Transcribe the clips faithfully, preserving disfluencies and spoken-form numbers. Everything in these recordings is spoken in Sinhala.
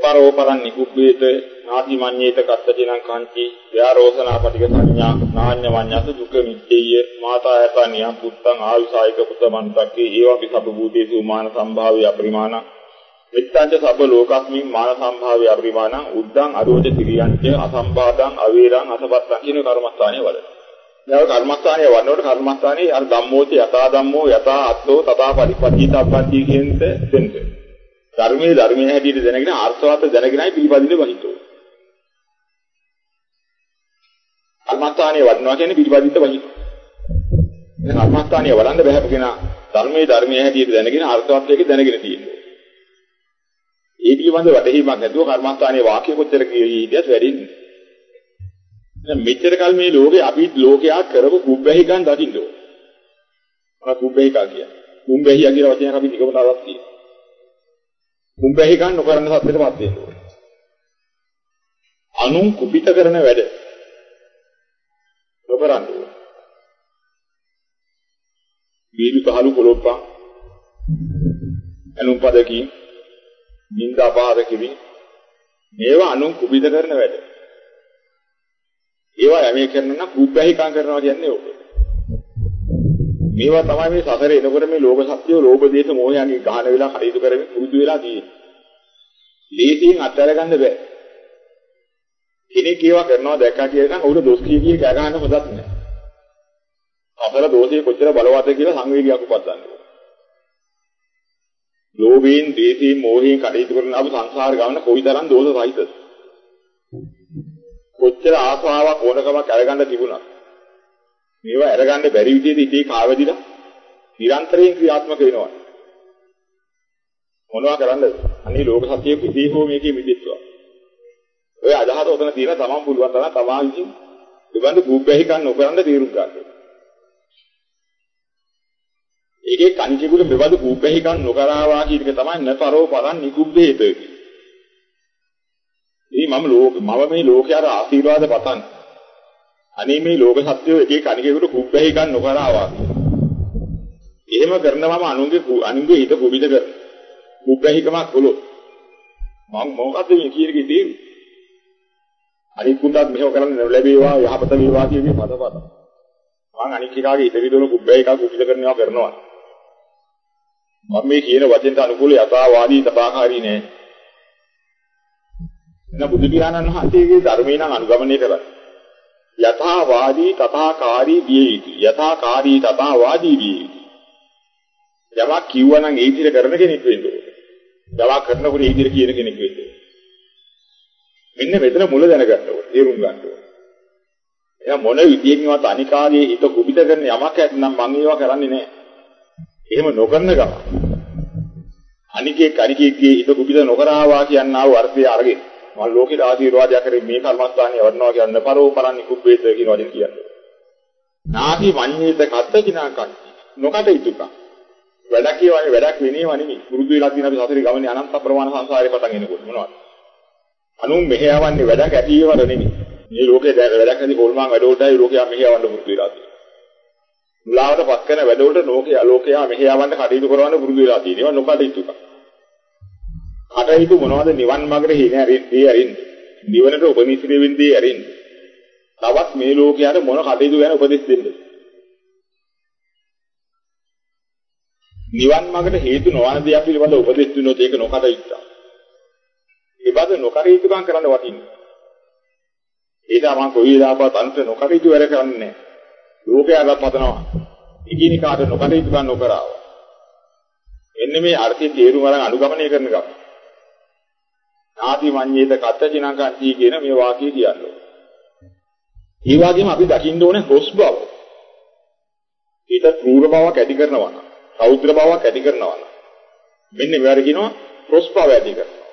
නතරෝ පරන් නිකුබ්බේත නාති මඤ්ඤේත කත්තචිනං කාංචි ව්‍යාරෝසනා පටික සංඥා නාඤ්ඤ මඤ්ඤත දුක්ඛ මිච්ඡේය මාතා යතනිය පුත්තං ආයුසායක පුතමන්තක්කේ ඒවපි සබ්බ භූතේසු මාන සම්භාවය අපරිමාණ විත්තංච සබ්බ ලෝකස්මින් මාන සම්භාවය අපරිමාණ උද්දං අරෝච කිරියංච අසම්පාදං අවේරං අසපත්තං කියන කර්මස්ථානයේ වල. දැන් කර්මස්ථානයේ වන්නකොට කර්මස්ථානයේ අර ධම්මෝච යතා ධම්මෝ යතා අත්තෝ තථා පරිපත්තිතබ්බති කියනත දෙන්න. ධර්මයේ ධර්මයේ හැටියට දැනගෙන අර්ථවත් දැනගෙනයි පිළිපදින්න වහිතෝ. කර්මස්ථානයේ වඩනවා කියන්නේ පිළිපදින්න වහිතෝ. දැන් කර්මස්ථානයේ වඩන්න බැහැපගෙන ධර්මයේ ධර්මයේ හැටියට දැනගෙන අර්ථවත් එක දැනගෙන තියෙනවා. ඒ පිළිබඳ වැටහීමක් නැතුව කර්මස්ථානයේ වාක්‍ය කොච්චර කීයේදීත් වැඩින්නේ. දැන් මෙච්චර කල් මේ ලෝකේ අපි ලෝකයා කරපු කුබ්බැහිකන් දකින්න ඕන. මොන කුබ්බැහිකා කියන්නේ? කුම්බැහියා කියන වචනයක් අපි නිකමට අරන් තියෙනවා. කුම්බැහිකන් නොකරන සත්‍යෙටපත් වෙන්න ඕන. අනුන් කුපිත කරන වැඩ නොකරන්න ඕන. වීලු පහළු කොලොප්පා අනුන් පදකින් නින්දා පාද කිවි මේවා අනුන් කුපිත කරන වැඩ. ඒවා යමේ කරනවා නම් කුබ්බැහිකම් කරනවා කියන්නේ ඕක. මේවා තමයි මේ සසරේ එනකොට මේ ලෝක සත්‍යෝ ලෝභ දේශ මොහයන්ගෙන් ගහන වෙලා කටයුතු කරමින් පුරුදු වෙලා තියෙන්නේ. ලේසියෙන් අත්හැර ගන්න බෑ. කෙනෙක් ඒවා කරනවා දැක්කා කියලා නම් උඩ දොස් කිය කිය කෑ ගහන්න හොදත් නෑ. අපර දෝෂේ කොච්චර බලවත්ද කියලා සංවේගයක් උපදින්න. ලෝභයෙන්, ද්වේෂයෙන්, මෝහයෙන් කටයුතු කරන අපේ සංසාර ගමන කොයිතරම් දෝෂ සහිතද? කොච්චර ආසාවක් ඕනකමක් අරගන්න තිබුණා. මේවා අරගන්න බැරි විදිහට ඉතී කාවදිලා නිරන්තරයෙන් ක්‍රියාත්මක වෙනවා. මොනවා කරන්නද? අනේ ලෝක සත්‍යයේ ඉතී හෝ මේකේ මිදෙත්වා. ඔය අදහස උතන තියෙන තමන් පුළුවන් තරම් තමා විසින් ඉබඳු කුබ්බැහිකම් නොකරන තීරු ගන්න. ඒකේ කණිකෙකුට මෙබඳු කුබ්බැහිකම් නොකරවා කියන එක තමයි නතරෝ පරන් නිකුබ්බේත කියන්නේ. මේ මම ලෝක මම මේ ලෝකයට ආශිර්වාද පතන්. අනේ මේ ලෝක සත්‍යෝ එකේ කණිකෙකුට කුබ්බැහිකම් නොකරවා. එහෙම කරනවම අනුන්ගේ අනුන්ගේ හිත කුබිත කර. කුබ්බැහිකමක් කළොත් මම මොකද්ද මේ කියන එකේ තේරුම? අනිත් කුණ්ඩත් මෙහෙම කරන්න ලැබේවා යහපත වේවා කියන මේ පදපත. මම අනිත් එකාගේ හිත විදොන කුබ්බැහිකම් කුබිත කරනවා කරනවා. මම මේ කියන වචෙන්ට අනුකූල යථාවාදී තථාකාරී නෑ. එන බුදු පියාණන් වහන්සේගේ ධර්මේ නම් අනුගමනය කරලා යථාවාදී තථාකාරී විය යුතුයි. යථාකාරී තථාවාදී විය යුතුයි. යමක් කිව්වනම් ඒ විදිහට කරන කෙනෙක් වෙන්න ඕනේ. යමක් කරනකොට ඒ විදිහට කියන කෙනෙක් වෙන්න ඕනේ. මෙන්න මෙතන මුල දැනගන්න ඕනේ. තේරුම් ගන්න ඕනේ. එයා මොන විදියෙන්වත් අනිකාගේ හිත කුබිත කරන යමක් ඇත්නම් මම ඒවා කරන්නේ නැහැ. එහෙම නොකරන ගම අනිකේ කරිකේගේ හිත කුබිත නොකරවා කියනවා අර්ථය අරගෙන මම ලෝකේ ආශිර්වාදයක් කරේ මේ කර්මස්ථානිය වඩනවා කියන්න පරෝ පරන් නිකුබ්බේත කියන වචන කියන්නේ. නාති මඤ්ඤේත කත්තචිනාකන් නොකටයුතුකම්. වැඩක් කියවනේ වැඩක් වෙනේව නෙමෙයි. පුරුදු වෙලා තියෙන අපි සසරේ ගමනේ අනන්ත ප්‍රමාණ සංසාරේ පටන් එනකොට මොනවද? අනුන් මෙහෙයවන්නේ වැඩක් ඇතිවල නෙමෙයි. මේ ලෝකේ වැඩක් නැති කොල්මන් වැඩවලටයි ලෝකයා මෙහෙයවන්න පුරුදු වෙලා තියෙන්නේ. මුලාවට පත් කරන වැඩවලට ලෝකයා ලෝකයා මෙහෙයවන්න කටයුතු කරවන්න පුරුදු වෙලා තියෙනවා. ඒවා නොකටයුතුකම්. කටයුතු මොනවද? නිවන් මාර්ගට හේන ඇරින්දී ඇරින්ද. නිවනට උපනිශ්‍රේ වෙන්නේ ඇරින්ද. තවත් මේ ලෝකයට මොන කටයුතු ගැන උපදෙස් දෙන්නද? නිවන් මාර්ගට හේතු නොවන දේ පිළිබඳව උපදෙස් දුන්නොත් ඒක නොකටයුත්ත. ඒ බඳ නොකටයුතුකම් කරන්න වටින්නේ. ඒක මම කොයි වෙලාවකවත් අන්ත නොකටයුතු වැඩ කරන්නේ නැහැ. ලෝකයට පතනවා. ඉකිනිකාට නොකටයුතුකම් නොකරව. එන්නේ මේ අර්ථයේ තේරුම අරන් අනුගමනය කරන ගම. නාති මඤ්ඤේත කත්තචිනංකන්ති කියන මේ වාක්‍යය කියන්නේ. ඒ වගේම අපි දකින්න ඕනේ හොස් බව. ඊට ක්‍රූර බවක් ඇති කරනවා නම්, සෞද්‍ර බවක් ඇති කරනවා නම්. මෙන්න මේවාර කියනවා හොස් බව ඇති කරනවා.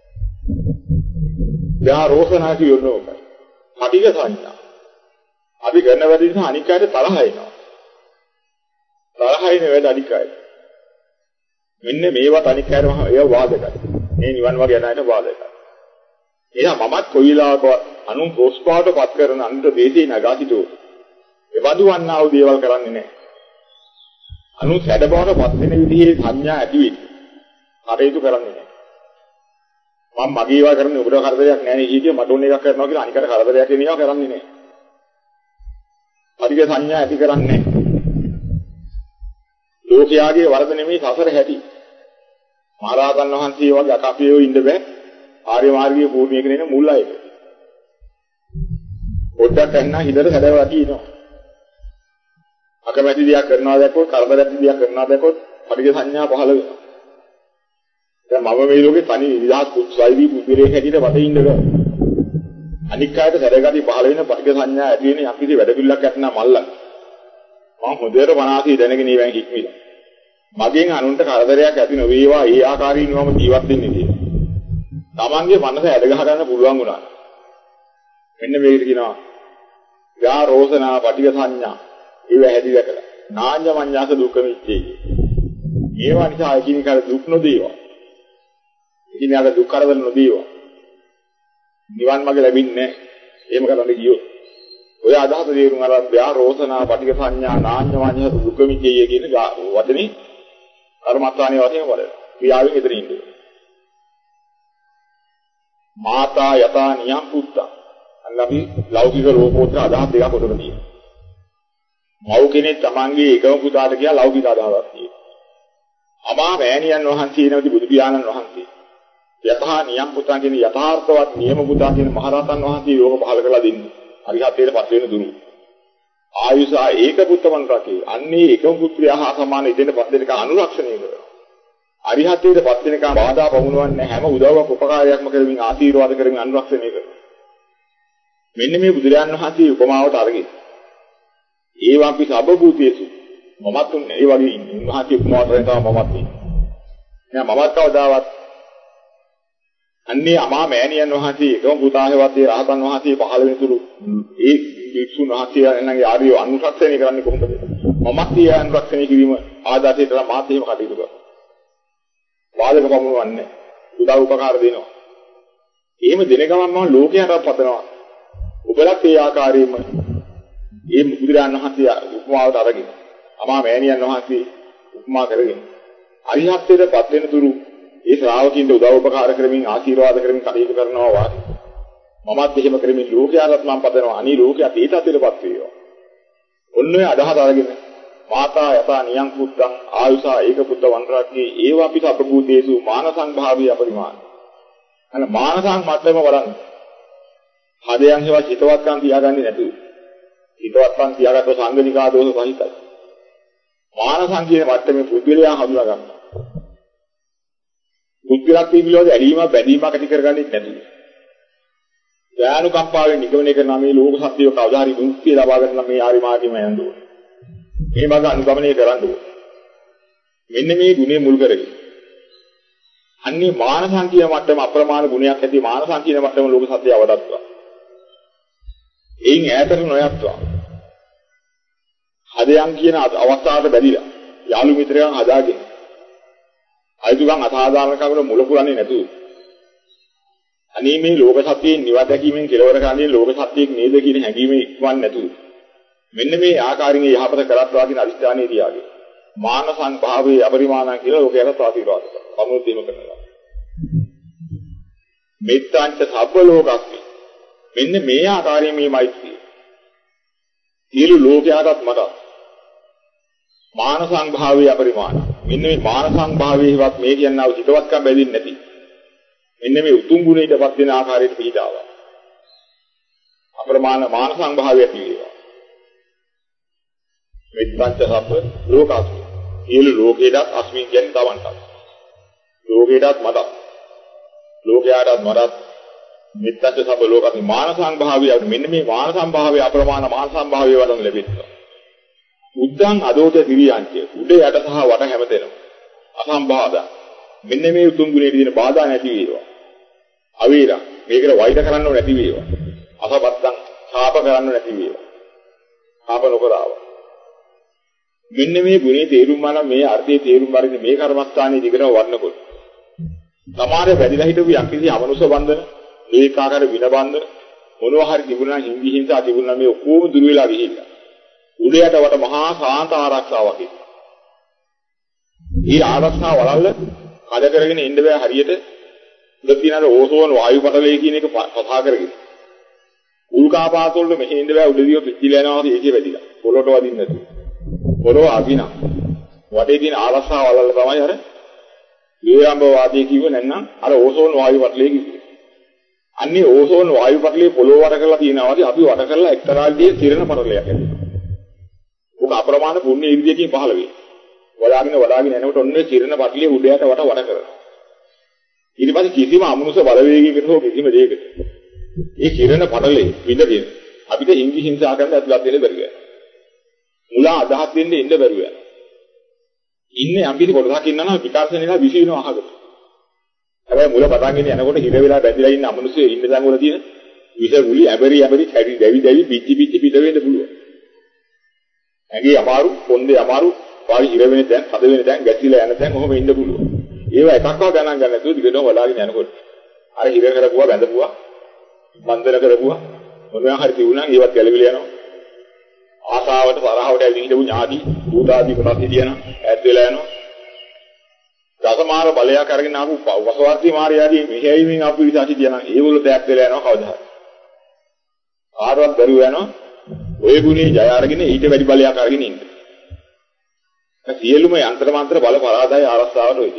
යා රෝසනා කියනෝ ඔකයි. පටිඝ සංඥා. අපි කරන වැඩ නිසා අනික් අයට තරහ එනවා. තරහ එන වැඩ අනික් අයට. මෙන්න මේවත් අනික් අයට ඒවා වාදකයි. මේ නිවන් වගේ යන අයට වාදකයි. එහෙනම් මමත් කොයි වෙලාවකවත් අනුන් ප්‍රොස්පාටපත් කරන අන්ත දේශේ නගා සිටුව. ඒ වදු වන්නා වූ දේවල් කරන්නේ නැහැ. අනුන් සැඩ බවටපත් වෙන විදිහේ සංඥා ඇති වෙයි. කටයුතු කරන්නේ නැහැ. මම මගේ ඒවා කරන්නේ ඔබට කරදරයක් නෑ නේ කීකිය මට ඕන එකක් කරනවා කියලා අනිකට කරදරයක් වෙනවා කරන්නේ නෑ. අධික සංඥා ඇති කරන්නේ නෑ. ලෝකයාගේ වරද නෙමෙයි සසර හැටි. මහරහතන් වහන්සේ වගේ අකපියෝ ඉන්න බෑ. ආර්ය මාර්ගයේ පූර්ණිය කියන මුල් අයක. පොඩ්ඩක් එන්න හිතට හැදවලා තියෙනවා. අකමැති දෙයක් කරනවා දැක්කොත් කරදරයක් දෙයක් කරනවා දැක්කොත් අධික සංඥා පහළ වෙනවා. දැන් මම මේ ලෝකේ තනි විදහාත් කුසයිවි පුදුරේ හැටියට වටේ ඉන්න බෑ. අනික් අයට සැරගති පහළ වෙන අධික සංඥා ඇති වෙන යම්කිසි වැඩ පිළිලක් ඇත්නම් මල්ලන්. මම හොඳට වනාසී දැනගෙන ඉවැන් හික්මිලා. මගෙන් අනුන්ට කරදරයක් ඇති නොවේවා ඒ ආකාරයෙන් මම ජීවත් වෙන්නේ කියලා. තමන්ගේ මනස ඇද ගහ ගන්න පුළුවන් වුණා. මෙන්න මේකට කියනවා යා රෝසනා පටික සංඥා ඒව හැදිලා කළා. නාඤ්ඤ මඤ්ඤාස දුක්ඛ මිච්ඡේ. ඒවා නිසා එකිනෙකාට දුක් නොදේවා. එකිනෙකාට දුක් කරදර නොදේවා. නිවන් මාර්ග ලැබෙන්නේ නැහැ. එහෙම කරන්න ගියොත්. ඔය අදහස තේරුම් අරන් යා රෝසනා පටික සංඥා නාඤ්ඤ මඤ්ඤාස දුක්ඛ මිච්ඡේ කියන වචනේ කර්මස්ථානයේ වශයෙන් වල ක්‍රියාවෙන් ඉදිරිය ඉන්නේ. මාතා යතා නියම් පුත්තා. අන්නපි ලෞකික රූපෝත්තර අදහස් දෙකක් උඩට තියෙනවා. මව් කෙනෙක් තමන්ගේ එකම පුතාට කියලා ලෞකික අදහසක් තියෙනවා. අමා මෑණියන් වහන්සේ නැති බුදු පියාණන් වහන්සේ. යතා නියම් පුතා කියන යථාර්ථවත් නියම පුතා කියන මහරහතන් වහන්සේ යෝග පහල කරලා දෙන්නේ. අරිහත්ත්වයට පත් වෙන දුරු. ආයුසා ඒක පුත්තමන් රකේ. අන්නේ එකම පුත්‍රයා හා සමාන ඉදෙන පස් දෙනෙක් අනුරක්ෂණය කරනවා. අරිහත්ත්වයට පත් වෙනකම් බාධා පමුණවන්නේ හැම උදව්වක් උපකාරයක්ම කරමින් ආශිර්වාද කරමින් අනුරක්ෂණය කරනවා. මෙන්න මේ බුදුරජාණන් වහන්සේ උපමාවට අරගෙන ඒවාපි සබබූතේසු මමත් උන්නේ ඒ වගේ උන්වහන්සේ උපමාවට තමයි මමත් ඉන්නේ. නෑ මමත් කවදාවත් අන්නේ අමා මෑණියන් වහන්සේ එකම පුතාහේවත් ඒ රහතන් වහන්සේ පහළ වෙන තුරු ඒ වික්ෂුන් වහන්සේලාගේ ආර්ය අනුරක්ෂණය කරන්නේ කොහොමද? මමත් ඒ අනුරක්ෂණය කිරීම ආදාතේට මාත් එහෙම කටයුතු කරනවා. වාදක පමුණවන්නේ උදව් උපකාර දෙනවා. එහෙම දෙන ගමන් මම ලෝකයට පතනවා. ඔබලත් ඒ ආකාරයෙන්ම මේ බුදුරජාණන් වහන්සේ උපමාවට අරගෙන අමා මෑණියන් වහන්සේ උපමා කරගෙන අරිහත්ත්වයට පත් වෙන තුරු ඒ ශ්‍රාවකින්ට උදව් උපකාර කරමින් ආශිර්වාද කරමින් කටයුතු කරනවා වාගේ මමත් එහෙම කරමින් ලෝකයාට මම පතනවා අනි ලෝකයට ඒ තත්ත්වයටපත් වේවා. ඔන්න ඔය අදහස අරගෙන මාතා යතා නියං පුත්තං ආයුසා ඒක පුත්ත වන්රාගේ ඒවාපි සබ්බූතේසු මානසංභාවී අපරිමාණ. අන්න මානසං මට්ටම වරන් හදයන් හේවා හිතවත්කම් තියාගන්නේ නැතුව. හිතවත්කම් තියාගත්තොත් සංගනිකා දෝෂ සහිතයි. මානසං කියන මට්ටමේ පුද්ගලයා හඳුනා ගන්නවා. පුද්ගලක් පිළිබඳව ඇලීමක් බැඳීමක් ඇති කරගන්නේ නැතුව. ඥානුකම්පාවෙන් නිගමනය කරන මේ ලෝක සත්‍යය කවදා හරි මුක්තිය ලබා ගන්න මේ ආරි මාර්ගෙම යන්න ඕනේ. මේ මඟ අනුගමනය කරන්න ඕනේ. මෙන්න මේ ගුණය මුල් කරගෙන. අන්නේ මානසං කියන මට්ටම අප්‍රමාණ ගුණයක් ඇති මානසං කියන මට්ටම ලෝක සත්‍යය අවදත්වා. එයින් ඈතට නොයත්වා. හදයන් කියන අවස්ථාවට බැඳිලා යාළු මිත්‍රයන් හදාගෙන අයිතුගම් අසාධාරණකමකට මුල පුරන්නේ නැතුව අනේ මේ ලෝක සත්‍යයෙන් නිවන් දැකීමෙන් කෙලවර කරන්නේ ලෝක සත්‍යයක් නේද කියන හැඟීම ඉක්මවන්නේ නැතුව මෙන්න මේ ආකාරයෙන් යහපත කරත්වා කියන අදිස්ථානයේ තියාගෙන මානසං භාවයේ අපරිමාණං කියලා ලෝකයට ආශිර්වාද කරනවා. සමුද්දීම කරනවා. මෙත්තාංච සබ්බ ලෝකස්මි. මෙන්න මේ ආකාරයෙන් මේ මෛත්‍රිය. සියලු ලෝකයාටත් මට මානසං භාවයේ අපරිමාණ. මෙන්න මේ මානසං භාවයේවත් මේ කියනවා හිතවත්කම් බැඳින්නේ නැති. මෙන්න මේ උතුම් ගුණයටපත් වෙන ආකාරයට පිළිදාවා. අප්‍රමාණ මානසං භාවය පිළිවා. මෙත්තංච සබ්බ ලෝකස්මි. සියලු ලෝකයටත් අස්මින් කියන්නේ තවන්ටත්. ලෝකයටත් මට. ලෝකයාටත් මට මෙත්තංච සබ්බ ලෝකස්මි මානසං භාවය. මෙන්න මේ මානසං භාවය අප්‍රමාණ මානසං භාවය වඩන ලැබෙනවා. උද්දං අදෝත දිරියංච උඩ යට සහ වට හැමතැනම අසම්බාධා. මෙන්න මේ උතුම් ගුණයට දින බාධා නැති වේවා. අවීර මේකට වෛර කරන්නව නැති වේවා. අසබත්තං ශාප කරන්නව නැති වේවා. ශාප නොකරව. මෙන්න මේ ගුණේ තේරුම් ගන්න මේ අර්ථයේ තේරුම් ගන්න මේ කර්මස්ථානයේ දිගටම වඩනකොට සමහර වැඩිලා හිටපු යම්කිසි අමනුෂ්‍ය බන්ධන ඒකාකාර වින බන්ධන මොනවා හරි තිබුණා හිඳි හිංසා තිබුණා මේ ඔක්කොම දුර වෙලා ගිහිල්ලා උඩයට වට මහා සාන්ත ආරක්ෂාවක් ඉන්න. මේ ආරක්ෂාව වලල්ල කඩ කරගෙන ඉන්න බෑ හරියට උඩ තියෙන ඕසෝන් වායු පටලය කියන එක කතා කරගෙන. උල්කාපාත වල මෙහෙ ඉඳ බෑ උඩදිය පිච්චිලා යනවා ඒකේ වැඩිලා. පොළොට වදින්න නැතුව. පොළොව අගිනා. වටේ තියෙන ආරස්සාව වලල්ල තමයි අර විරාම්භ වාදයේ කිව්ව නැත්නම් අර ඕසෝන් වායු පටලය කිව්වේ. අන්නේ ඕසෝන් වායු පටලය පොළොව වට කරලා තියෙනවා වගේ අපි වට කරලා එක්තරා විදිහේ තිරණ පටලයක් ඇතිවෙනවා. ඔක අප්‍රමාණ පුණ්‍ය ඉර්ධියකින් පහළ වෙයි. වඩාගෙන වඩාගෙන යනකොට ඔන්නේ තිරණ පටලය උඩයට වට වට කරනවා. ඊට පස්සේ කිසිම අමනුෂ්‍ය බලවේගයකට හෝ කිසිම දෙයකට ඒ කිරණ පටලේ විඳගෙන අපිට හිංගි හිංසා කරන්න ඇතුළත් වෙන්න බැරි වෙනවා. මුලා අදහස් දෙන්න ඉන්න බැරි වෙනවා. ඉන්නේ අම්පිරි කොටසක් ඉන්නවා විකාශනයලා විශ්ිනවා අහකට. හැබැයි මුල පටන්ගෙන යනකොට හිර වෙලා බැඳලා ඉන්න අමනුෂ්‍ය ඉන්න තැන් වල තියෙන විෂ ගුලි ඇබරි ඇබරි කැඩි දැවි දැවි පිච්චි පිච්චි පිට වෙන්න පුළුවන්. ඇඟේ අමාරු, පොන්දේ අමාරු, පාරි හිර වෙන තැන්, හද වෙන තැන්, ගැසිලා යන තැන් ඔහොම ඉන්න පුළුවන්. ඒවා එකක්වත් ගණන් ගන්න නැතුව දිගටම වඩාගෙන යනකොට අර හිර කරපුවා බැඳපුවා මන්දර කරපුවා මොනවා හරි තියුණා ඒවත් ගැලවිලා යනවා. ආසාවට තරහවට ඇවිත් ඉඳපු ඥාති භූතාදී කොටස් හිටියනවා ඈත් වෙලා යනවා. දසමාර බලයක් අරගෙන ආපු වසවර්ති මාර්යාදී මෙහෙයීමෙන් ආපු විදිහට හිටියනම් ඒවල දැක් වෙලා යනවා කවදා හරි. කාටවත් බැරුව යනවා ඔය ගුණේ ජය අරගෙන ඊට වැඩි බලයක් අරගෙන ඉන්න. ඒ සියලුම යంత్ర මන්ත්‍ර බල පරාදාය ආරස්සාවට වෙයි.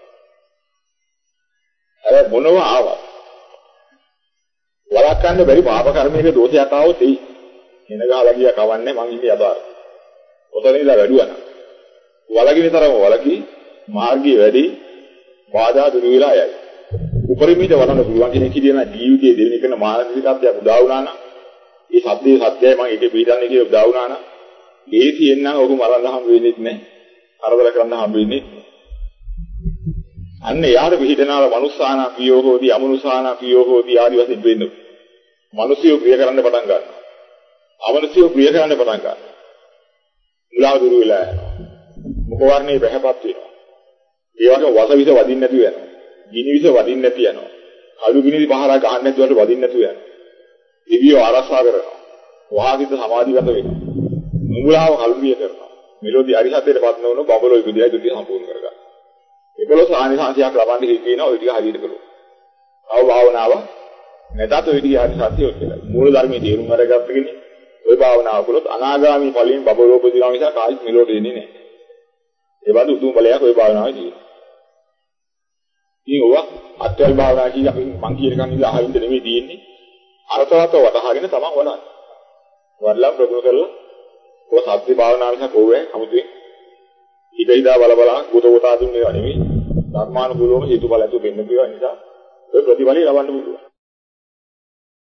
අර මොනවා ආවත් වළක්වන්න බැරි පාප කර්මයක දෝෂයක් ආවොත් එයි. එන ගහලා ගියා කවන්නේ මං ඉන්නේ අදාර. ඔතන ඉඳලා වැඩුවා නම්. වලකින තරම වලකි මාර්ගයේ වැඩි බාධා දුරු වෙලා යයි. උපරිමයට වඩන්න පුළුවන් කෙනෙක් කියන ජීවිතයේ දෙවෙනි කරන මානසිකත්වයක් උදා වුණා නම් ඒ සත්‍යයේ සත්‍යයි මම ඒක පිළිගන්නේ කියලා උදා වුණා නම් ඒසියෙන් නම් ඔහු මරන්න හම් වෙන්නේ නැහැ. අරදල කරන්න හම් වෙන්නේ නැහැ. අන්න යාර පිළිදනාල මනුස්සාන පියෝහෝදී අමනුසාන පියෝහෝදී ආදි වශයෙන් වෙන්නේ. මිනිසියෝ ප්‍රිය කරන්න පටන් ගන්නවා. අමනුෂ්‍යෝ ප්‍රිය කරන්න පටන් ගන්නවා. මුලාව දුරු වෙලා යනවා. මුඛ වර්ණේ පැහැපත් වෙනවා. ඒ වගේ වසවිස වදින්න නැතුව යනවා. ගිනි විස වදින්න නැති යනවා. කළු ගිනි පහරා ගහන්න නැතුවට වදින්න නැතුව යනවා. දිවියෝ ආරක්ෂා කරනවා. වහාසිත සමාධිගත වෙනවා. මුලාව කල්පිය කරනවා. මෙලොදි අරිහතේටපත් නොවන බබලෝ ඉදිරියයි දුටි සම්පූර්ණ කරගන්නවා. ඒකලොස් ආනිසංසයක් ලබන්නේ හිතේනවා ඔය ටික හරියට කළොත්. ආව භාවනාව නැතත් ඔය ටික හරි සත්‍යය කියලා. මූල ධර්මයේ තේරුම් අරගත්ත කෙනෙක් ඔය භාවනාව කළොත් අනාගාමී ඵලයෙන් බබලෝ උපදිනවා මිසක් කායික මෙලොට එන්නේ නැහැ. ඒ වගේ උතුම් ඵලයක් ඔය භාවනාවේ තියෙනවා. ඉතින් ඔවා අත්‍යල් භාවනා කියන අපි මං කියන කන් ඉඳලා අහින්ද නෙමෙයි තියෙන්නේ. අරතවත වටහාගෙන තමයි වඩන්නේ. වඩලා ප්‍රගුණ කරලා ඔය සත්‍ය භාවනාව නිසා කොහොමද 아무තේ ඉබේදා බල බල ගොත ගොතා දුන්නේ නෙවෙයි. ධර්මානුකූලව හේතුඵල ඇතුව වෙන්න පුළුවන් නිසා ඔය ප්‍රතිඵලය ලබන්න පුළුවන්.